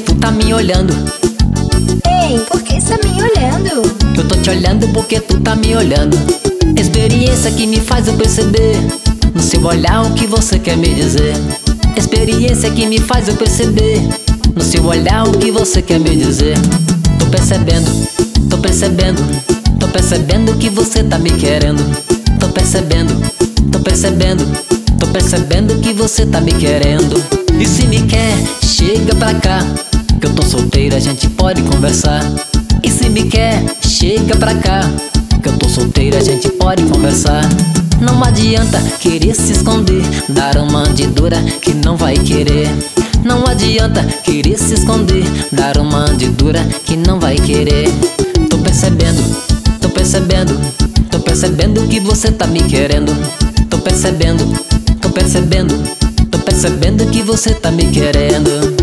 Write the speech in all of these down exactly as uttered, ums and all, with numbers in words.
tu tá me olhando. Ei, por que está me olhando? Eu tô te olhando porque tu tá me olhando. Experiência que me faz eu perceber no seu olhar o que você quer me dizer. Experiência que me faz eu perceber no seu olhar o que você quer me dizer. Tô percebendo, tô percebendo, tô percebendo que você tá me querendo. Tô percebendo, tô percebendo, tô percebendo que você tá me querendo. E se me quer, chega pra cá, que eu tô solteira, a gente pode conversar. E se me quer, chega pra cá, que eu tô solteira, a gente pode conversar. Não adianta querer se esconder, dar uma de dura que não vai querer. Não adianta querer se esconder, dar uma de dura que não vai querer. Tô percebendo, tô percebendo, tô percebendo que você tá me querendo. Tô percebendo, tô percebendo, tô percebendo que você tá me querendo.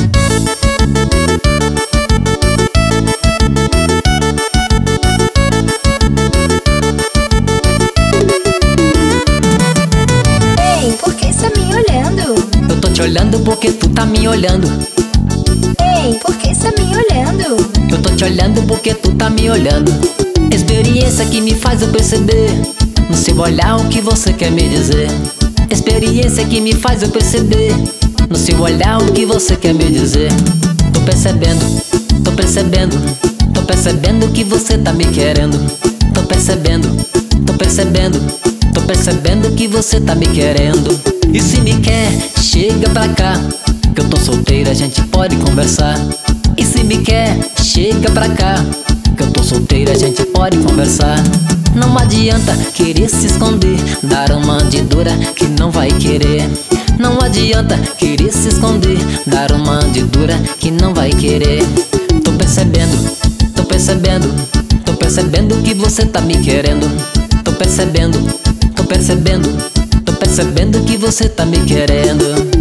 Eu tô te olhando porque tu tá me olhando. Ei, por que está me olhando? Eu tô te olhando porque tu tá me olhando. Experiência que me faz eu perceber no seu olhar o que você quer me dizer. Experiência que me faz eu perceber no seu olhar o que você quer me dizer. Tô percebendo, tô percebendo, tô percebendo que você tá me querendo. Tô percebendo, tô percebendo, tô percebendo que você tá me querendo. E se me quer, chega pra cá, que eu tô solteira, a gente pode conversar. E se me quer, chega pra cá, que eu tô solteira, a gente pode conversar. Não adianta querer se esconder, dar uma de dura que não vai querer. Não adianta querer se esconder, dar uma de dura que não vai querer. Tô percebendo, tô percebendo, tô percebendo que você tá me querendo. Tô percebendo, tô percebendo, tô percebendo que você tá me querendo.